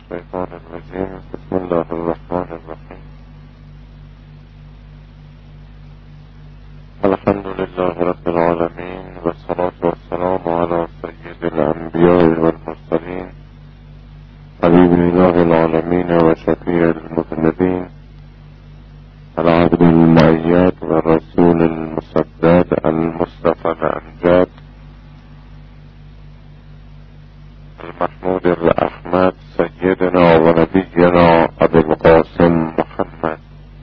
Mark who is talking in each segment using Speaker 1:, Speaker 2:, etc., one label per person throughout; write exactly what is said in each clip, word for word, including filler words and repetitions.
Speaker 1: الشيطان الرجيم. بسم الله الرحمن الرحيم. الحمد لله رب العالمين، والصلاة والسلام على سيد الأنبياء والمرسلين، حبيب إله العالمين وشفيع المذنبين، العبد المؤيد والرسول المسدد المصطفى الأمجاد، المحمود الأحمد، سيدنا ونبينا أبي القاسم محمد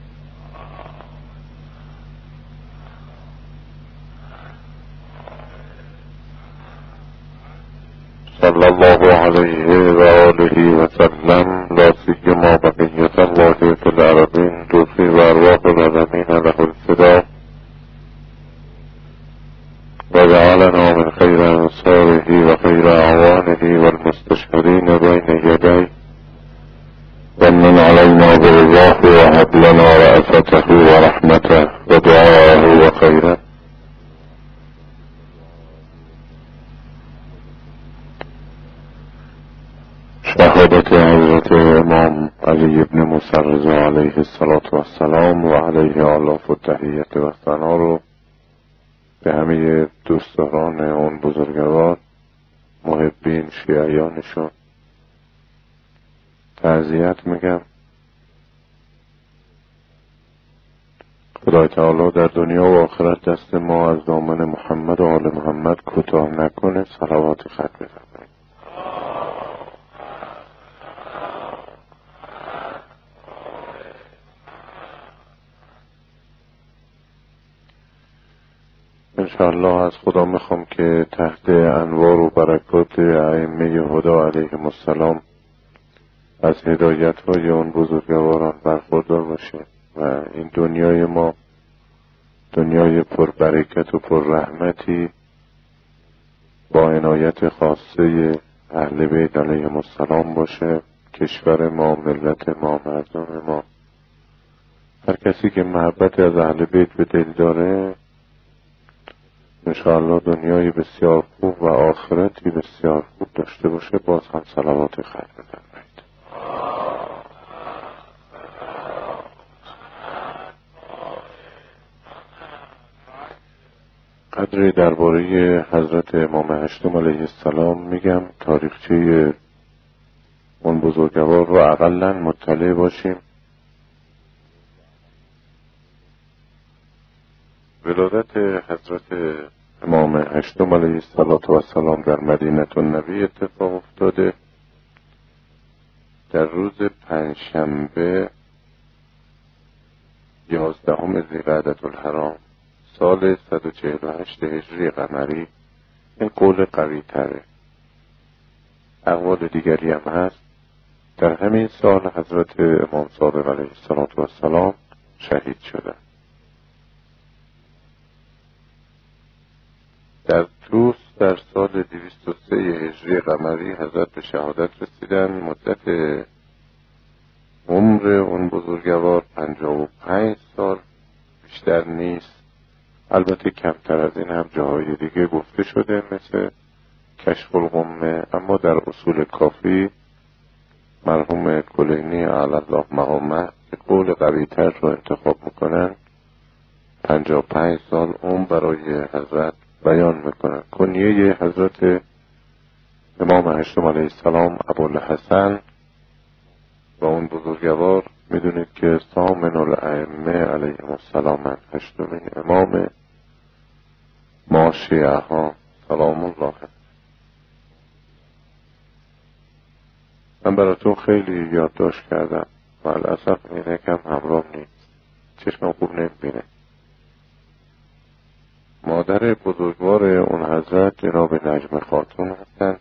Speaker 1: صلى الله عليه وآله وسلم، لا سيما بقية الله في الأرضين توفي وأرواح العالمين له الفداء، وجعلنا من خير أنصاره وخير أعوانه والمستشهدين بين يديه، ومن علينا برضاه وهب لنا رأفته ورحمته ودعاءه وخيره. شهادة حضرت امام علی بن موسی رضا علیه الصلاة والسلام و علیه آلاف التحیت و ثنا رو به همه دوستداران اون بزرگوار، محبین شیعیانشون تعزیت میگم. خدای تعالی در دنیا و آخرت دست ما از دامن محمد و آل محمد کوتاه نکنه. صلوات ختم بفرمایید. انشاءالله از خدا میخوام که تحت انوار و برکات ائمه هدا علیهم السلام از هدایت های اون بزرگواران برخوردار باشیم و این دنیای ما دنیای پر برکت و پر رحمتی با عنایت خاصه اهل بیت علیهم السلام باشه. کشور ما، ملت ما، مردم ما، هر کسی که محبت از اهل بیت به دل داره انشاءالله دنیای بسیار خوب و آخرتی بسیار خوب داشته باشه. باز هم صلوات ختم بفرمایید. قدری درباره حضرت امام هشتم علیه السلام میگم، تاریخچه اون بزرگوار رو اقلن مطلع باشیم. ولادت حضرت امام هشتم علیه السلام در مدینه النبی اتفاق افتاده در روز پنجشنبه یازدهم ذی‌قعدة الحرام سال صد و چهل و هشت هجری قمری. این قول قوی تره. اقوال دیگری هم هست. در همین سال حضرت امام صادق علیه السلام شهید شدند. در توس در سال دویست و سه هجری قمری حضرت به شهادت رسیدن. مدت عمر اون بزرگوار پنجاه و پنج سال، بیشتر نیست. البته کمتر از این هم جاهای دیگه گفته شده مثل کشف الغمه، اما در اصول کافی مرحوم کلینی اعلی الله مقامه که قول قوی تر رو انتخاب میکنن پنجاه و پنج سال عمر برای حضرت بیان میکنن. کنیه حضرت امام هشتم علیه السلام ابوالحسن و اون بزرگوار میدونید که ثامن الائمه علیهم السلام، هشتمین امام ما شیعه ها سلام الله. من براتون خیلی یادداشت کردم و للاسف این یکم همراه نیست، چشمم خوب نمیبینه. مادر بزرگوار اون حضرت جناب نجم خاتون هستن.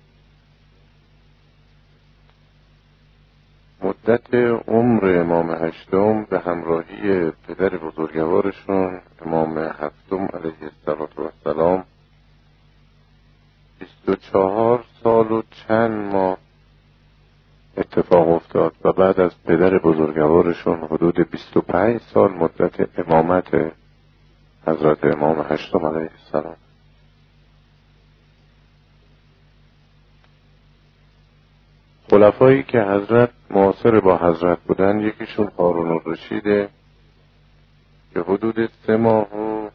Speaker 1: مدت عمر امام هشتم به همراهی پدر بزرگوارشون امام هفتم علیه السلام بیست و چهار سال و چند ماه اتفاق افتاد و بعد از پدر بزرگوارشون حدود بیست و پنج سال مدت امامت حضرت امام هشتم علیه السلام. خلفایی که حضرت معاصر با حضرت بودن، یکیشون هارون الرشیده که حدود سه ماه و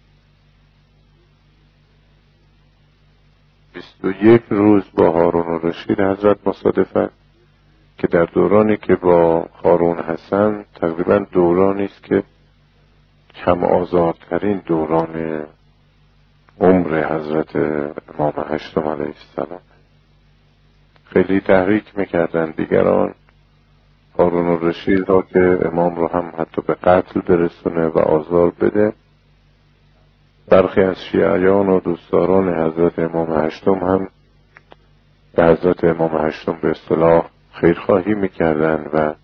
Speaker 1: بیست و یک روز با هارون الرشید حضرت مصادفن، که در دورانی که با هارون حسن تقریبا دورانی است که کم آزادترین دوران عمر حضرت امام هشتم علیه السلام. خیلی تحریک میکردن دیگران هارون الرشید را که امام رو هم حتی به قتل برسونه و آزار بده. برخی از شیعیان و دوستداران حضرت امام هشتم هم به حضرت امام هشتم به اصطلاح خیرخواهی میکردن و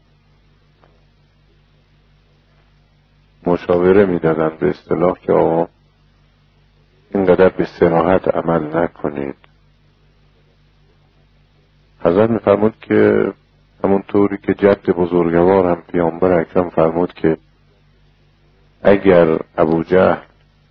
Speaker 1: مشاوره میدادن به اصطلاح که آقا اینقدر به صراحت عمل نکنید. حضرت میفرمود که همون طوری که جد بزرگوار هم پیامبر اکرم فرمود که اگر ابوجهل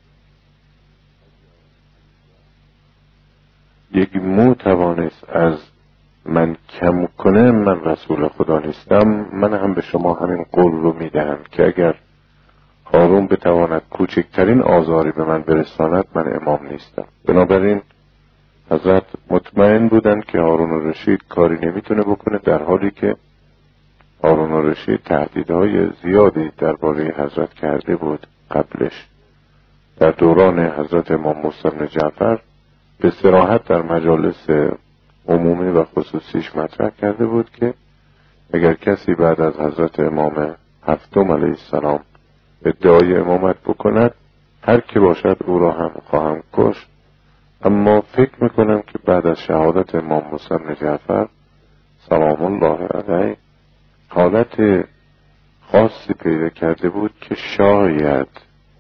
Speaker 1: یک مو توانست از من کم کنه، من رسول خدا نیستم. من هم به شما همین قول رو میدهم که اگر هارون بتواند کوچکترین آزاری به من برساند، من امام نیستم. بنابراین حضرت مطمئن بودند که هارون الرشید کاری نمیتونه بکنه، در حالی که هارون الرشید تهدیدهای زیادی درباره حضرت کرده بود. قبلش در دوران حضرت امام موسی بن جعفر به صراحت در مجالس عمومی و خصوصیش مطرح کرده بود که اگر کسی بعد از حضرت امام هفتم علیه السلام ادعای امامت بکند، هر کی باشد او را هم خواهم کشت. اما فکر میکنم که بعد از شهادت امام موسی بن جعفر سلام الله علیه حالت خاصی پیدا کرده بود که شاید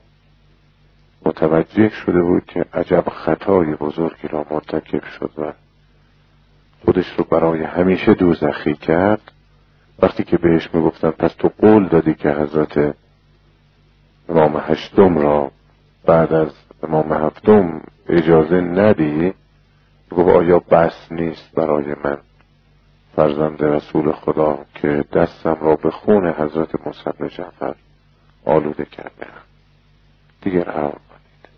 Speaker 1: متوجه شده بود که عجب خطای بزرگی را مرتکب شد و خودش رو برای همیشه دوزخی کرد. وقتی که بهش میگفتن پس تو قول دادی که حضرت امام هشتم را بعد از امام هفتم اجازه ندی، گفت آیا بس نیست برای من فرزند رسول خدا که دستم را به خون حضرت موسی بن جعفر آلوده کرده، دیگر رها کنید.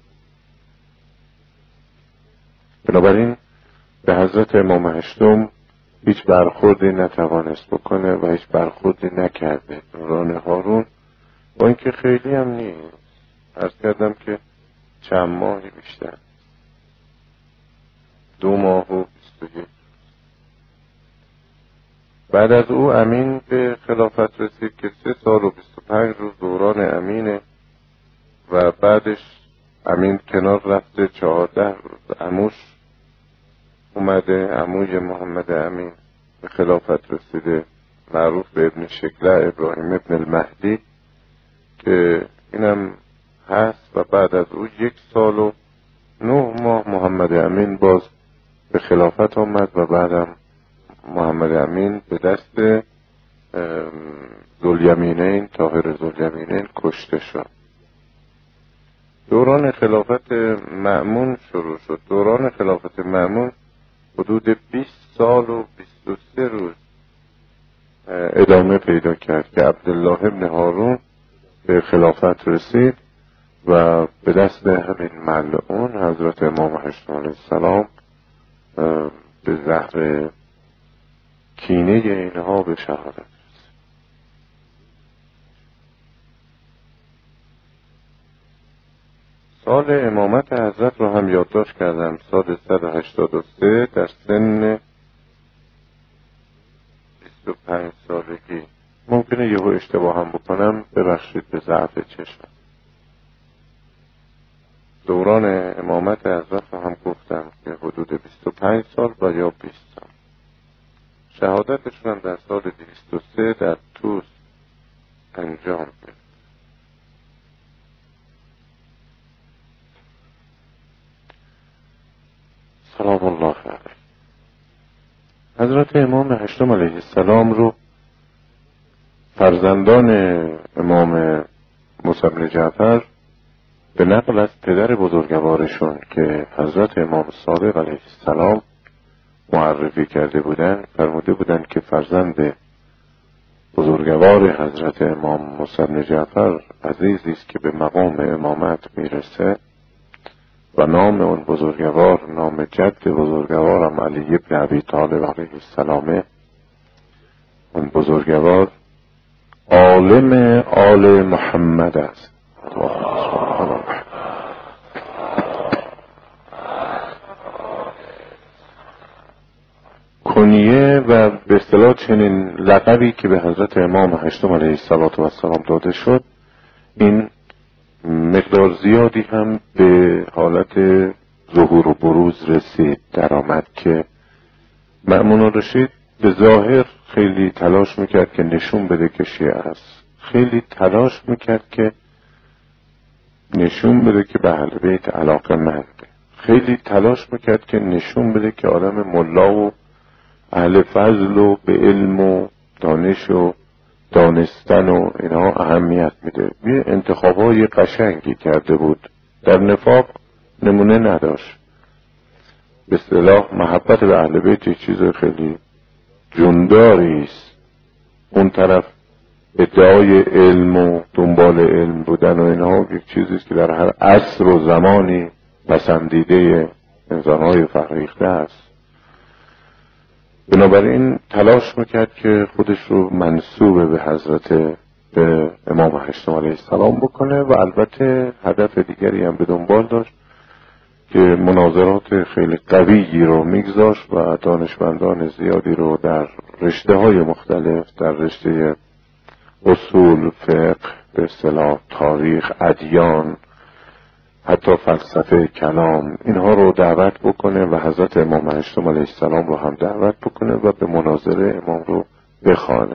Speaker 1: بنابراین به حضرت امام هشتم هیچ برخوردی نتوانست بکنه و هیچ برخوردی نکرده. دوران هارون با اینکه خیلی هم نیست، عرض کردم که چند ماهی بیشتر، دو ماه و بیست و یک. بعد از او امین به خلافت رسید که سه سال و بیست و پنج روز دوران امینه و بعدش امین کنار رفته چهارده روز. عموش اومده، عموی محمد امین به خلافت رسیده، معروف به ابن شکله ابراهیم ابن المهدی که اینم هست. و بعد از او یک سال و نه ماه محمد امین باز به خلافت آمد و بعدم محمد امین به دست ذوالیمینین طاهر ذوالیمینین کشته شد. دوران خلافت مأمون شروع شد. دوران خلافت مأمون حدود بیست سال و بیست و سه روز ادامه پیدا کرد که عبدالله ابن هارون به خلافت رسید و به دست همین ملعون حضرت امام هشتم علیه السلام به زهر کینه اینها به شهادت رسید. سال امامت حضرت رو هم یادداشت کردم، سال صد و هشتاد و سه در سن بیست و پنج سالگی. ممکنه یهو اشتباه هم بکنم، ببخشید به ضعف چشم. دوران امامت حضرت رو هم گفتم که حدود بیست و پنج سال و یا بیست سال. شهادتشون در سال دویست و سه در توس انجام گرفت. سلام الله علیه. حضرت امام هشتم علیه السلام رو فرزندان امام موسی بن جعفر به نقل از پدر بزرگوارشون که حضرت امام صادق علیه السلام معرفی کرده بودن، فرموده بودن که فرزند بزرگوار حضرت امام موسی بن جعفر عزیزی است که به مقام امامت میرسه و نام اون بزرگوار نام جد بزرگوارم علی بن ابی طالب علیه السلام. اون بزرگوار عالم آل محمد است. کنیه و به اصطلاح چنین لقبی که به حضرت امام هشتم علیه السلام داده شد، این مقدار زیادی هم به حالت ظهور و بروز رسید در آمد که مأمون الرشید به ظاهر خیلی تلاش میکرد که نشون بده که شیعه است، خیلی تلاش میکرد که نشون بده که به اهل بیت علاقه منده، خیلی تلاش میکرد که نشون بده که آدم ملا و اهل فضل و به علم و دانش و دانستن و اینها اهمیت میده. یه انتخابای قشنگی کرده بود، در نفاق نمونه نداشت. به اصطلاح محبت به اهل بیت یک چیز خیلی جونداری است، اون طرف ادعای علم و دنبال علم بودن و اینها یک چیزی است که در هر عصر و زمانی پسندیده انسان‌های فرهیخته است. بنابراین تلاش میکرد که خودش رو منسوب به حضرت به امام هشتم علیه السلام بکنه و البته هدف دیگری هم به دنبال داشت که مناظرات خیلی قویی رو میگذاشت و دانشمندان زیادی رو در رشته های مختلف، در رشته اصول فقه، به اصطلاح تاریخ، ادیان، حتی فلسفه کلام، اینها رو دعوت بکنه و حضرت امام هشتم علیه السلام رو هم دعوت بکنه و به مناظره امام رو بخوانه.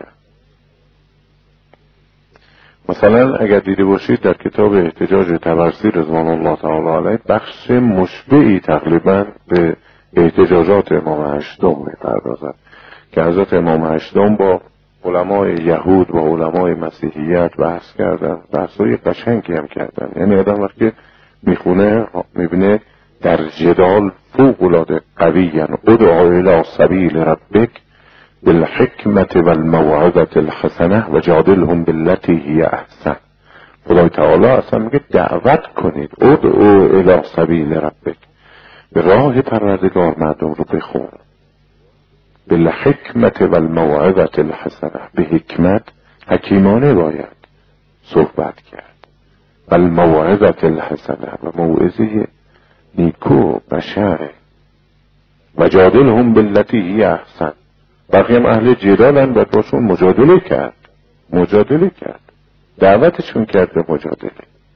Speaker 1: مثلا اگر دیده باشید در کتاب احتجاج طبرسی رضوان الله تعالی علیه بخش مشبعی تقریبا به احتجاجات امام هشتم می‌پردازد که حضرت امام هشتم با علمای یهود و علمای مسیحیت بحث کردن، بحثای قشنگی هم کردن. یعنی آدم وقتی میخونه میبینه در جدال فوق العاده قوی، یعنی ادعو الی سبیل ربک بالحکمت والموعظة الحسنه و جادلهم باللتی هی احسن. خدای تعالی اصلا میگه دعوت کنید، ادعو الی سبیل ربک، به راه پروردگار مردم رو بخون. بالحکمت والموعظة الحسنه، به حکمت حکیمانه باید صحبت کرد، والموعظة الحسنه و موعظه نیکو بشره، و جادلهم باللتی هی احسن. بقیه هم اهل جدالن و باشون مجادله کرد مجادله کرد دعوتشون کرد به مجادله.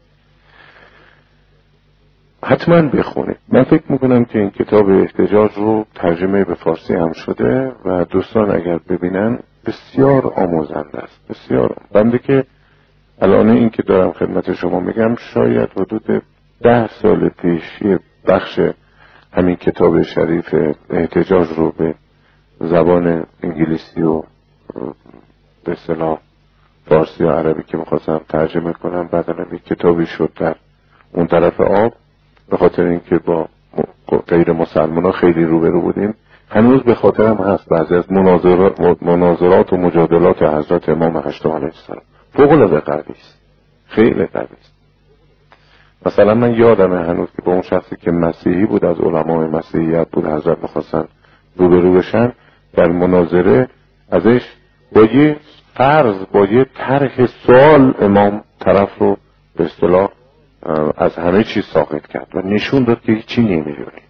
Speaker 1: حتما بخونید. من فکر میکنم که این کتاب احتجاج رو ترجمه به فارسی هم شده و دوستان اگر ببینن بسیار آموزنده است، بسیار. بنده که الان این که دارم خدمت شما میگم شاید حدود ده سال پیش یه بخش همین کتاب شریف احتجاج رو به زبان انگلیسی و به اصطلاح فارسی و عربی که میخواستم ترجمه کنم، بعدن یک کتابی شد در اون طرف آب. به خاطر اینکه با غیر مسلمان ها خیلی روبرو بودیم، هنوز به خاطرم هست بعضی از مناظرات, مناظرات و مجادلات حضرت امام هشتم علیه السلام فوق العاده قوی است، خیلی قوی است. مثلا من یادم هنوز که با اون شخصی که مسیحی بود، از علمای مسیحیت بود، حضرت میخواستن روبرو بشن، در مناظره ازش با یه فرض، با یه طرح سوال امام طرف رو به اصطلاح از همه چیز ساقط کرد و نشون داد که هیچی نمیدونی.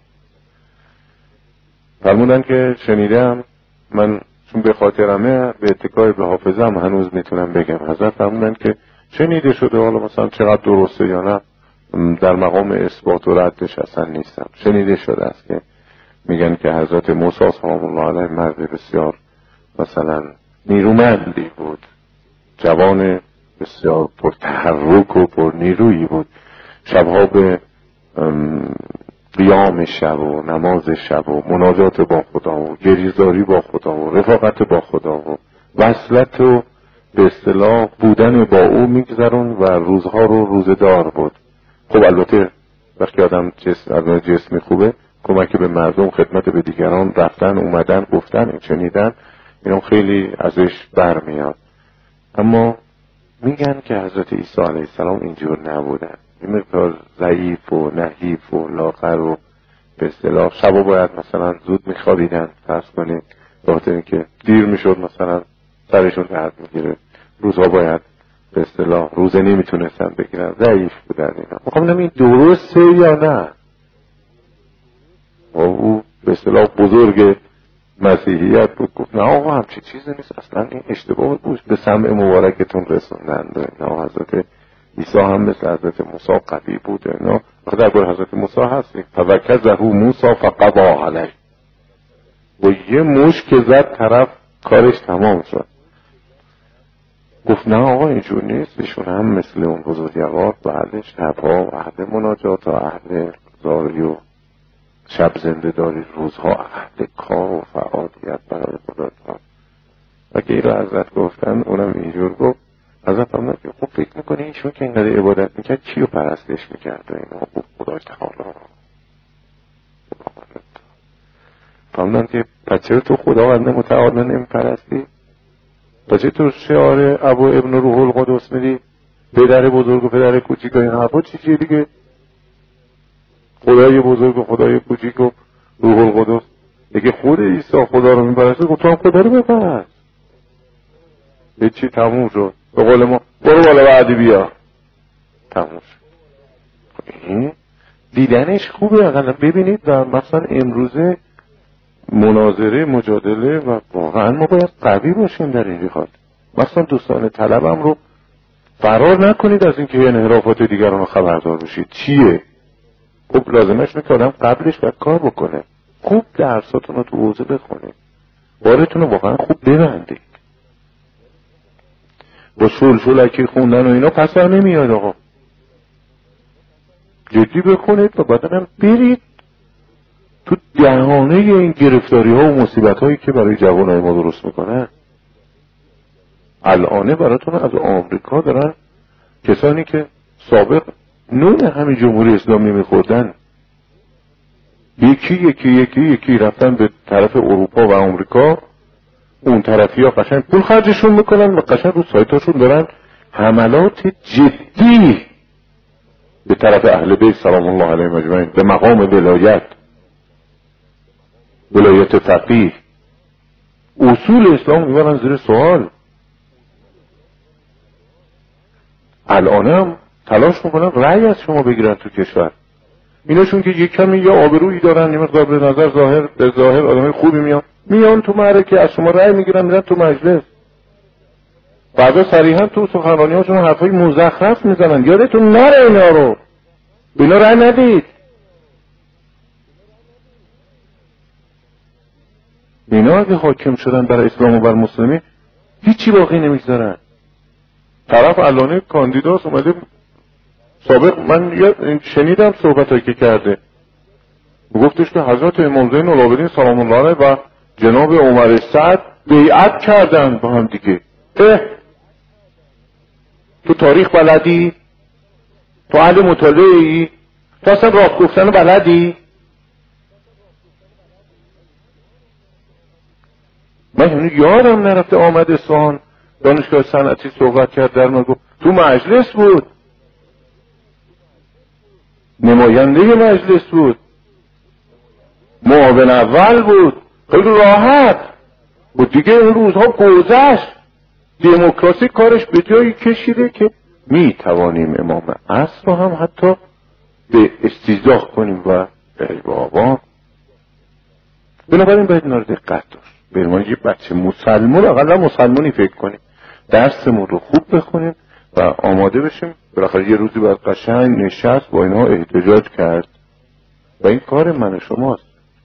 Speaker 1: فرمودن که شنیدم، من چون به خاطرمه به اتکای به حافظم هنوز میتونم بگم، حضرت فرمودن که شنیده شده، حالا مثلا چقدر درسته یا نه در مقام اثبات و ردش اصلا نیستم، شنیده شده است که میگن که حضرت موسی سلام الله علیه مرد بسیار مثلا نیرومندی بود، جوان بسیار پر تحرک و پر نیرویی بود، شبها به قیام شب و نماز شب و مناجات با خدا و گریزاری با خدا و رفاقت با خدا و وصلت و به اصطلاح بودن با او میگذرون و روزها رو روزدار بود. خب البته وقتی آدم جسم آدم جسمی خوبه کمک به مردم، خدمت به دیگران، رفتن اومدن، گفتن، این شنیدن، اینا خیلی ازش برمیاد. اما میگن که حضرت عیسی علیه السلام اینجور نبودن، این مقدار ضعیف و نحیف و لاغر و به اصطلاح شبا باید مثلا زود میخوابیدن، فرض کنید بخاطر اینکه دیر میشد مثلا سرشون درد میگیره، روزها باید به اصطلاح روزه نمیتونستن بگیرن، ضعیف بودن اینا. میخوام این درسته یا نه؟ و او به اصطلاح بزرگ مسیحیت بود، گفت نه آقا همچی چیزی نیست، اصلا این اشتباه بود، به سمع مبارکتون رسوندن. نه حضرت عیسی هم مثل حضرت موسی قوی بود. نه در باره حضرت موسی هستیم فوکزه موسی فقضا علیه، و یه موش که زد طرف کارش تمام شد. گفت نه آقا اینجور نیست، ایشون هم مثل اون بزرگوار بعد شبها و اهل مناجات و اهل زاری و شب زنده داری، روزها اهل کار و فعالیت برای خدا. و که این رو حضرت گفتن اونم اینجور گفت. حضرت هم نگه خب فکر میکنه ایشون که اینقدر عبادت میکرد چی رو پرستش میکرد؟ اینا گفت خدای تعالی. فهمدن که پچه تو خداوند متعال نمی پرستی؟ پچه تو شعار ابو ابن روح القدس میدی؟ پدر بزرگ و پدر کوچیک این حرفا چی چیه دیگه؟ خدای بزرگ و خدای کوچیک و روح القدس دیگه خود عیسی خدا رو میپرسته، گفت تو هم خدا رو بپرست. یه چی تموم شد، به قول ما برو بالا بعدی بیا، تموم شد. این دیدنش خوبه اقلا ببینید. و مثلا امروزه مناظره مجادله و واقعا ما باید قوی باشیم در این جهاد. مثلا دوستان طلبم رو فرار نکنید از اینکه انحرافات دیگران رو خبردار بشید. چیه؟ خب لازمش اینه که آدم قبلش باید کار بکنه، خوب درساتون رو تو حوزه بخونید، بارتون رو واقعا خوب ببندید. با شل شلکی خوندن و اینا پس نمیاد آقا. جدی بخونید و بعدنم برید تو دهانه این گرفتاری ها و مصیبت هایی که برای جوانای ما درست میکنن. الانه براتون از آمریکا دارن کسانی که سابق نون همین جمهوری اسلامی میخوردن یکی یکی یکی یکی رفتن به طرف اروپا و آمریکا، اون طرفی ها قشنگ پول خرجشون میکنن و قشنگ رو سایتاشون دارن حملات جدی به طرف اهل بیت سلام الله علیهم اجمعین به مقام ولایت، ولایت فقیه، اصول اسلام میبرن زیر سوال. الان هم تلاش میکنن رأی از شما بگیرن تو کشور. ایناشون که یک کمی یا آبرویی دارن، یه مقدار به نظر ظاهر به ظاهر آدمای خوبی میان میان تو معرکه از شما رأی میگیرن، میرن تو مجلس، بعدا صریحا تو سخنرانی‌هاشون حرفای مزخرف میزنن. یادتون نره اینا رو، اینا رأی ندید. اینا اگه حاکم شدن برای اسلام و بر مسلمی هیچی باقی نمیگذارن. طرف الانه کاندیداست اومده سابق، من شنیدم صحبتایی که کرده، گفتش که حضرت امام زین العابدین سلام الله علیه و جناب عمر سعد بیعت کردن با هم دیگه. اه تو تاریخ بلدی؟ تو اهل مطالعه‌ای؟ تو اصلا راه گفتن بلدی؟ من یعنی یادم نرفته آمد اصفهان دانشگاه صنعتی صحبت کرد، در من گفت تو مجلس بود، نماینده مجلس بود، معاون اول بود، خیلی راحت بود دیگه. این روزها گذشت، دموکراسی کارش به جایی کشیده که می توانیم امام عصر رو هم حتی به استیضاح کنیم و ای بابا. بنابراین باید اینا رو دقت داشت. برمان یه بچه مسلمان، اقلا مسلمانی فکر کنیم، درسمون رو خوب بخونیم و آماده بشیم. بالاخره یه روزی باید قشنگ نشست با اینها احتجاج کرد و این کار من و شماست،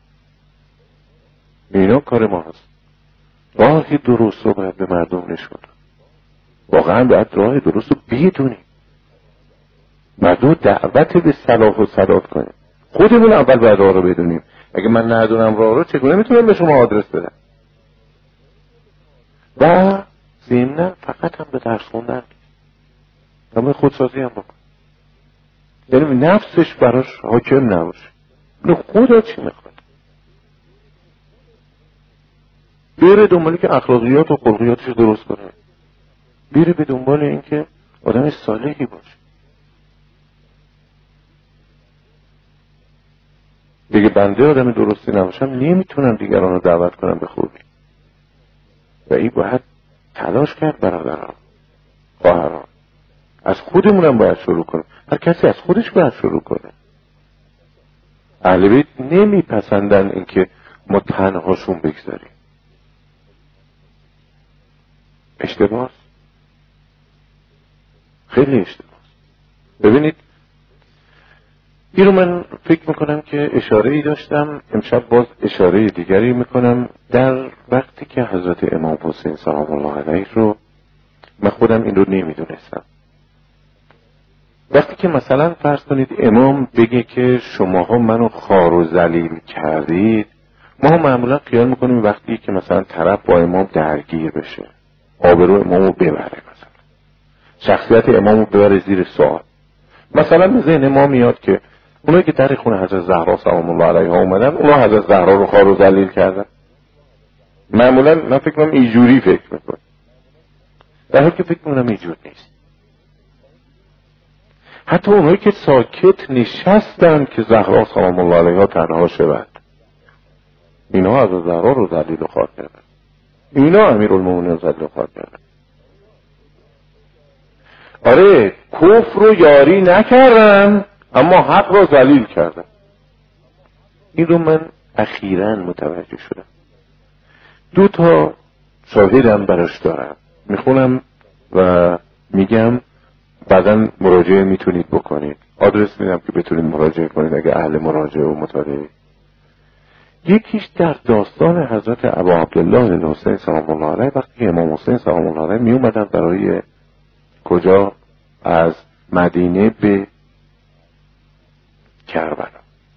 Speaker 1: اینا کار ما هست. راهی درست رو باید به مردم نشون، واقعا باید راه درست رو بدونیم، مردم دعوت به صلاح و سداد کنیم. خودمون اول باید راه رو بدونیم. اگه من ندونم راه رو چگونه میتونم به شما آدرس بدم؟ و ضمناً فقط هم به درس خوندن همه خودسازی هم بکن، یعنی نفسش براش حاکم نباشه. خدا چی میخواد؟ بره دنبالی که اخلاقیات و خلقیاتش درست کنه، بره به دنبال این که آدم صالحی باشه. دیگه بنده آدم درستی نباشم نمیتونم دیگران رو دعوت کنم به خوبی. و این باید تلاش کرد برادران، خواهران. از خودمونم باید شروع کنیم. هر کسی از خودش باید شروع کنه. اهل بیت نمیپسندن این که ما تنهاشون بگذاریم. اشتباهه، خیلی اشتباهه. ببینید این رو من فکر میکنم که اشاره ای داشتم، امشب باز اشاره دیگری میکنم. در وقتی که حضرت امام حسین سلام الله علیه رو من خودم این رو نمیدونستم، وقتی که مثلا فرض کنید امام بگه که شماها منو خار و ذلیل کردید، ما معمولا خیال میکنیم وقتی که مثلا طرف با امام درگیر بشه، آبرو امامو ببره، مثلا شخصیت امامو ببره زیر سوال. مثلا به ذهن ما میاد که اونایی که در خونه حضرت زهرا سلام الله علیها اومدن، اونا حضرت زهرا رو خار و ذلیل کردن. معمولا من فکر کنم اینجوری فکر میکنم، در حالی که فکر میکنم اینجور نیست. حتی اونایی که ساکت نشستن که زهرا سلام الله علیها تنها شود، اینا حضرت زهرا رو ذلیل و خار کردن، اینا امیرالمومنین رو ذلیل و خار کردن. آره کفر رو یاری نکردن اما حق رو ذلیل کردن. این رو من اخیراً متوجه شدم. دو تا شاهدم براش دارم، میخونم و میگم بعداً مراجعه میتونید بکنید. آدرس میدم که بتونید مراجعه کنید اگه اهل مراجعه و مطالعه. یکیش در داستان حضرت ابا عبدالله الحسین سلام الله علیه، وقتی امام حسین سلام الله علیه می اومدن برای کجا از مدینه به کربلا.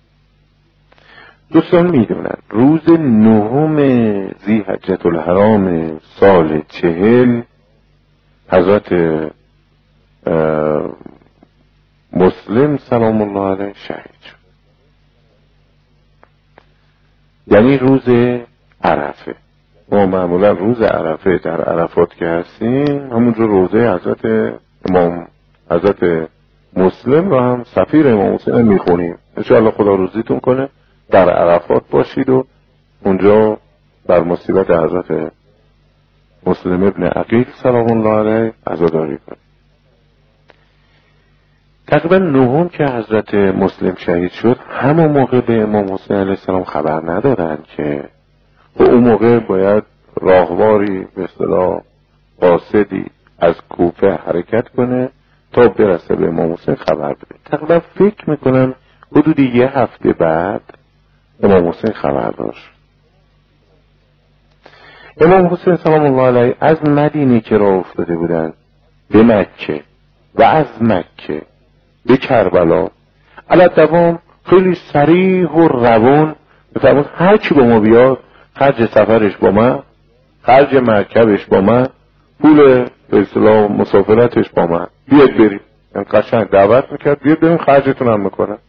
Speaker 1: دوستان میدونن روز نهم ذی حجة الحرام سال چهل حضرت مسلم سلام الله علیه شهید شد. یعنی روز عرفه. ما معمولا روز عرفه در عرفات که هستیم همونجا روزه حضرت امام حضرت مسلم و هم سفیر امام حسین میخونیم. انشاءالله خدا روزیتون کنه در عرفات باشید و اونجا بر مصیبت حضرت مسلم ابن عقیل سلام الله علیه عزاداری کنید. تقریبا نهم که حضرت مسلم شهید شد، همون موقع به امام حسین علیه السلام خبر ندادن که و اون موقع باید راهواری به اصطلاح قاصدی از کوفه حرکت کنه تا برسه به امام حسین خبر بده. تقریبا فکر میکنم حدود یه هفته بعد امام حسین خبر داشت. امام حسین سلام الله علیه از مدینه که راه افتاده بودن به مکه و از مکه به کربلا علی دوام خیلی صریح و روان بفرمود هر کی با ما بیاد خرج سفرش با من، خرج مرکبش با من، پول به اصطلاح مسافرتش با من، بیاد بریم. یعنی قشنگ دعوت میکرد بیاد بریم خرجتون هم میکنن.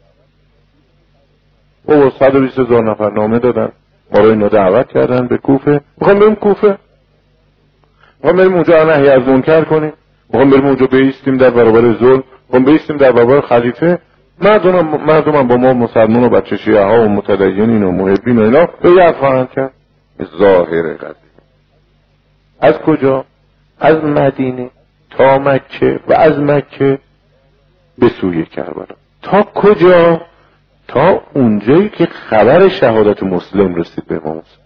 Speaker 1: او صد و بیست هزار نفر نامه دادن، ما رو اینا دعوت کردن به کوفه. میخوام بریم کوفه، میخوام بریم اونجا نهی از منکر کنیم، میخوام بریم اونجا بیستیم در برابر ظلم، میخوام بیستیم در برابر خلیفه. مردم مردم با ما مسلمان و بچه شیعه ها و متدینین و محبین و اینا بیعت خواهند کرد. ظاهر قضیه از کجا؟ از مدینه تا مکه و از مکه به سوی کربلا. تا کجا؟ تا اونجایی که خبر شهادت مسلم رسید به امام حسین.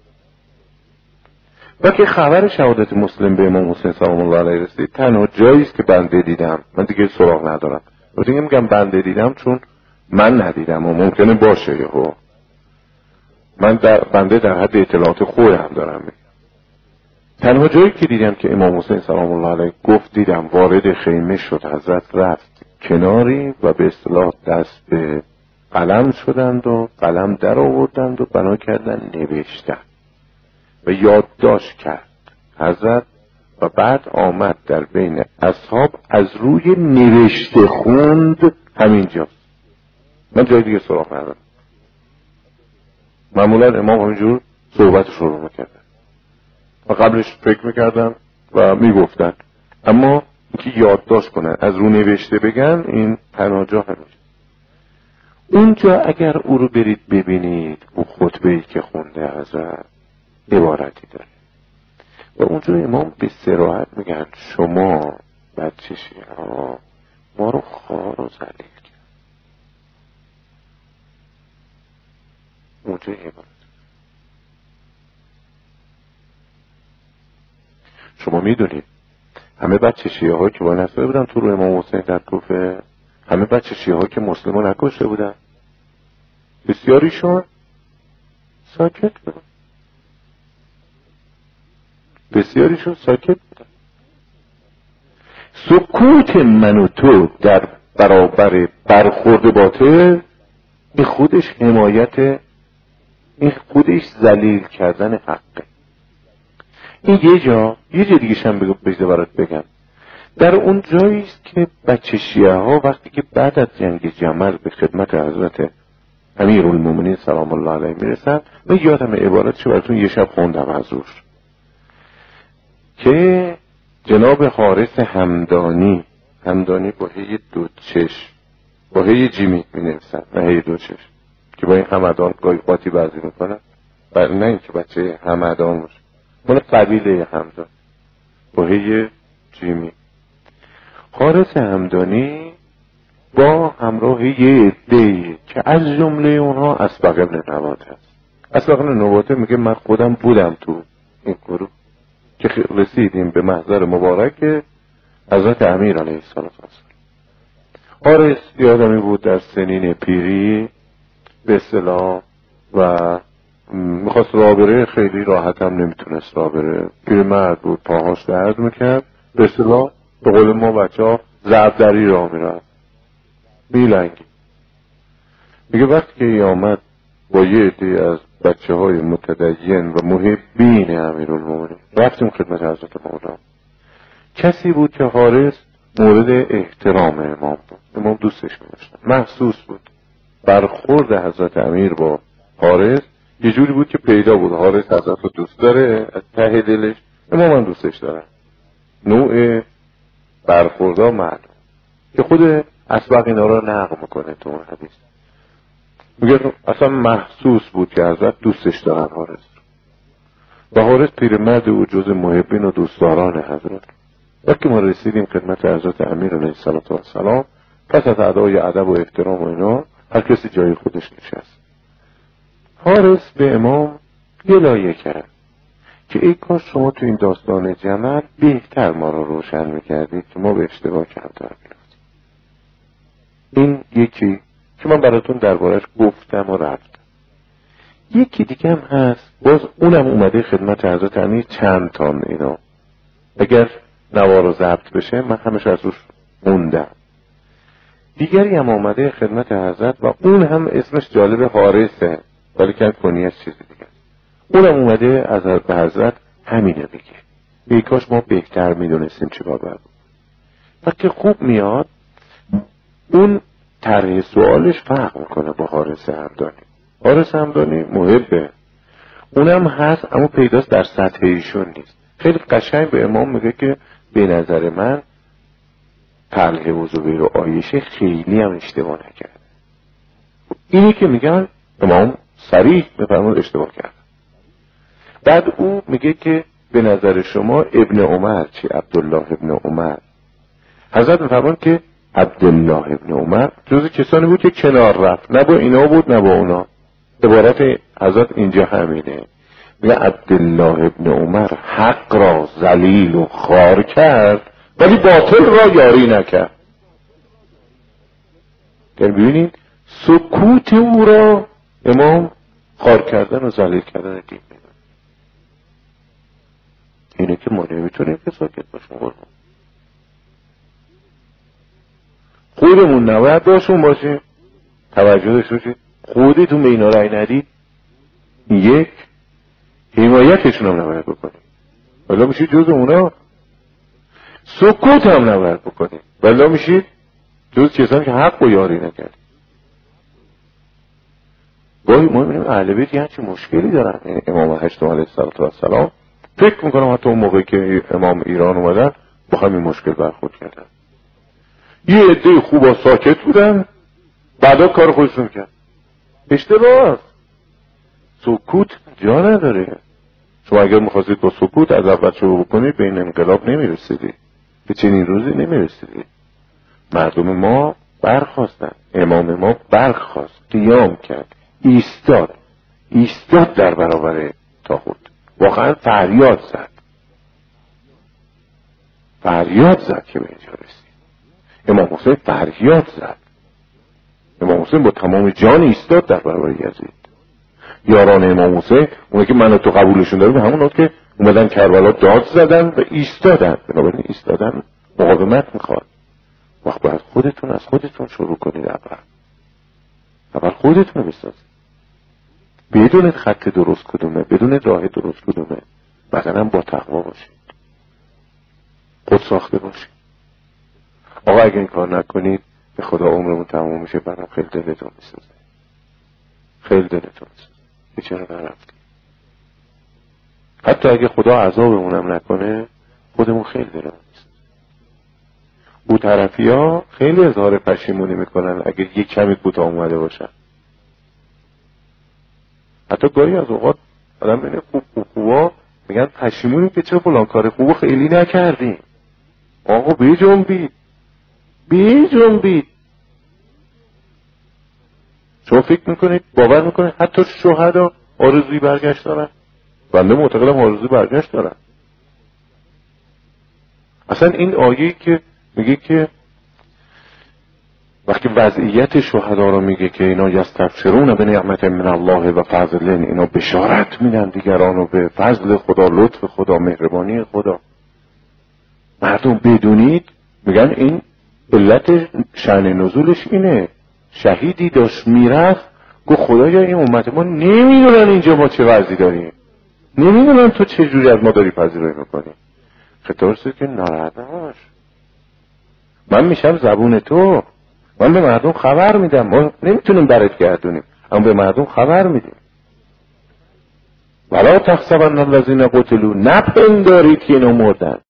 Speaker 1: و که خبر شهادت مسلم به امام حسین سلام الله علیه رسید، تنها جایی است که بنده دیدم، من دیگه سراغ ندارم، و دیگه میگم بنده دیدم چون من ندیدم و ممکنه باشه یهو، من در بنده در حد اطلاعات خودم دارم میگم. تنها جایی که دیدم که امام حسین سلام الله علیه گفت دیدم وارد خیمه شد، حضرت رفت کناری و به اصطلاح دست به قلم شدند و قلم در آوردند و بنا کردن نوشتن و یادداشت کرد حضرت، و بعد آمد در بین اصحاب از روی نوشته خوند. همینجا من جای دیگه سراغ ندارم. معمولا امام همینجور صحبت شروع میکردن و قبلش فکر میکردن و میگفتن، اما اینکه یادداشت کنن از رو نوشته بگن این پناهجا همیشه. اونجا اگر او رو برید ببینید، او خطبه‌ای که خونده حضرت عبارتی داره و اونجا امام به صراحت میگن شما بچه شیعه ما رو خوار و ذلیل کرد. اونجا عبارت شما میدونید همه بچه شیعه ها که باید نسته بودن تو رو امام حسین در کوفه، همه بچه شیعه ها که مسلمان نکشته بودن، بسیاریشون ساکت بودن، بسیاریشون ساکت بودن. سکوت من و تو در برابر برخورد باطل این خودش حمایت، این خودش ذلیل کردن حقه. این یه جا یه جا دیگه شم بگذاره برات بگم، در اون جاییست که بچه شیعه ها وقتی که بعد از جنگ جمل به خدمت حضرت امیرالمومنین سلام الله علیه میرسن، من یادم عبارتشو براتون یه شب خوندم از روش که جناب حارث همدانی، همدانی با هی دو چشم، با هی جیمی می نویسن نه هی دو چشم، که با این همدان گاهی قاطی بازی میکنن، نه اینکه بچه همدان باشه، من قبیله همدان با هی جیمی. حارث همدانی با همراه یه عده‌ای که از جمله اونها اسبق ابن نبات هست. اسبق ابن نبات میگه من خودم بودم تو این گروه که رسیدیم به محضر مبارک حضرت امیر علیه السلام. حارث یه آدمی بود در سنین پیری به اصطلاح و میخواست راه بره، خیلی راحت هم نمیتونست راه بره، پیرمرد بود، پاهاش درد میکرد، به اصطلاح به قول ما بچه ها زبدری راه میرد، میلنگی. میگه وقتی که ای آمد با یه عده از بچه های متدین و محبین امیرالمومنین رفتیم خدمت حضرت مولا. کسی بود که حارث مورد احترام امام بود، امام دوستش می‌داشتن، محسوس بود. برخورد حضرت امیر با حارث یه جوری بود که پیدا بود حارث حضرت رو دوست داره از ته دلش، امام هم دوستش داره. نوع برخوردها معلوم که خود اسبق اینا رو نقل میکنه تو اون حدیث، میگه اصلا محسوس بود که حضرت دوستش دارن حارث و حارث پیرمرد و جز محبین و دوستداران حضرت. وقتی ما رسیدیم خدمت حضرت امیر علیه السلام، پس از ادای ادب و احترام و اینا هر کسی جای خودش نشست. حارث به امام یه لایه کرد که ای کاش شما تو این داستان جمل بهتر ما رو روشن میکردید که ما به اشتباه کمتر میرفتیم. این یکی که من براتون دربارش گفتم و رفتم. یکی دیگه هم هست، باز اونم اومده خدمت حضرت امیر چند تان اینا، اگر نوار و ضبط بشه من همش از روش موندم. دیگری هم اومده خدمت حضرت و اون هم اسمش جالب حارثه ولی که کنیش چیزی دیگه، اونم اومده از حضرت همینه میگه ای کاش ما بهتر میدونستیم چیکار باید. وقتی خوب میاد اون طرح سوالش فرق میکنه با حارث همدانی. حارث همدانی محبه، اونم هست اما پیداست در سطح ایشون نیست. خیلی قشنگ به امام میگه که به نظر من طلحه و زبیر و عایشه خیلی هم اشتباه نکرد. اینی که میگن امام صریح میفرمود اشتباه کرد. بعد او میگه که به نظر شما ابن عمر چی؟ عبدالله ابن عمر. حضرت میفرمود که عبدالله ابن عمر جز کسانی بود که کنار رفت، نه با اینا بود نه با اونا. عبارت حضرت اینجا همینه، میگه عبدالله ابن عمر حق را ذلیل و خوار کرد ولی باطل را یاری نکرد. در ببینید سکوت او را امام خوار کردن و ذلیل کردن دین میدونه. اینه که ما نمیتونیم که ساکت باشیم، خودمون نباید باشون باشیم. توجه داشته باشید خودتون به اینا رأی ندید، یک حمایتشون هم نباید بکنید ولی میشید جز اونا. سکوت هم نباید بکنید ولی میشید جز کسانی که حق و یاری نکرد. گاهی ما میبینیم اهل بیت یه همچین مشکلی دارن. یعنی امام هشتم علیه السلام فکر میکنم حتی اون موقعی که امام ایران اومدن با همین مشکل برخورد کردن. یه عده خوبا ساکت بودن، بعدا کار خودشون کرد. اشتباه. سکوت جا نداره. شما اگر میخواستید با سکوت از اول شروع بکنید به این انقلاب نمیرسیدید، به چنین روزی نمیرسیدید. مردم ما برخواستن، امام ما برخواست، قیام کرد، ایستاد ایستاد در برابر طاغوت، واقعا فریاد زد فریاد زد که به اینجا رسید. امام حسین فریاد زد. امام حسین با تمام جان ایستاد در برابر یزید. یاران امام حسین، اونه که من و تو قبولشون داریم، همون که اومدن کربلا داد زدن و ایستادن. بنابراین ایستادن مقاومت میخواد. وقت باید خودتون از خودتون شروع کنید. اول اول خودتون بسازید، بدونید خط درست کدومه، بدونید راه درست کدومه. مثلا با تقوا باشید، خود ساخته باشید. آقا اگه این کار نکنید به خدا عمرمون تمام میشه، برام خیلی دلتون میسازه، خیلی دلتون میسازه که چرا نرفتید. حتی اگه خدا عذابمونم نکنه خودمون خیلی دلمون میسازه. او طرفی ها خیلی اظهار پشیمونی میکنن اگه یک کمی کوتاه اومده باشن. حتی گاهی از اوقات آدم بینه خوب خوب خوبا میگن پشیمونیم که چه فلان کار خوبو خیلی نکردیم. آقا بی جنبید بی جنبید. شما فکر میکنید، باور میکنید حتی شهدا آرزوی برگشت دارن؟ بنده معتقدم آرزوی برگشت دارن. اصلا این آیه‌ای که میگه که وقتی وضعیت شهدا رو میگه که اینا یستبشرون به نعمت من الله و فضل، اینا بشارت میدن دیگران رو به فضل خدا، لطف خدا، مهربانی خدا. مردم بدونید میگن این علت شأن نزولش اینه. شهیدی داشت میرفت گفت خدایا این امت ما نمیدونن اینجا ما چه وضعی داریم، نمیدونن تو چه جوری از ما داری پذیرایی میکنی. خطاب رسید که ناراحت نباش، من میشم زبون تو، من به مردم خبر میدم. ما نمیتونیم برات گردونیم اما به مردم خبر میدیم. ولا تحسبن الذین قتلوا، نپندارید که اینا مردن.